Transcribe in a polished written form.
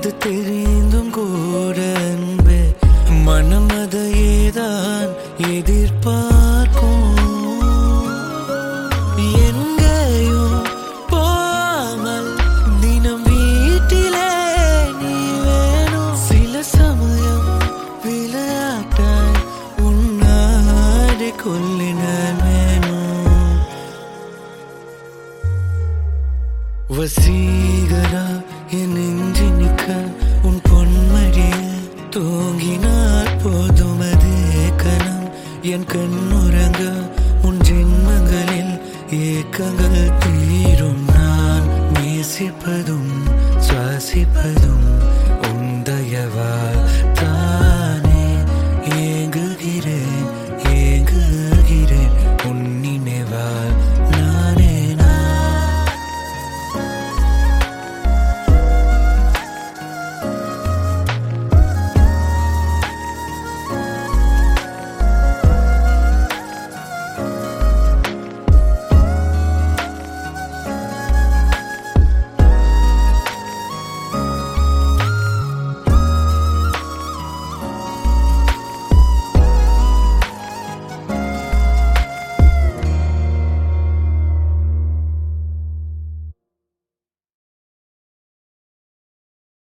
அது தெரிந்தும் கூட அன்பே மனம் அதையேதான் எதிர்பார்க்கும். எங்கேயும் போமல் தினம் வீட்டிலே நீ வேணும். சில சமயம் விளையாட்டாய் உன்னாடை கொள்ளினான் வேணும். வசீகரா என் நெஞ்சு நிற்க உன் பொன்மடிய தூங்கினார் போதும் அதே கணம். என் கண்ணுறங்க உன் ஜென்மங்களில் ஏக்கங்கள் தீரும். நான் நேசிப்பதும் சுவாசிப்பதும் உன் தயவால்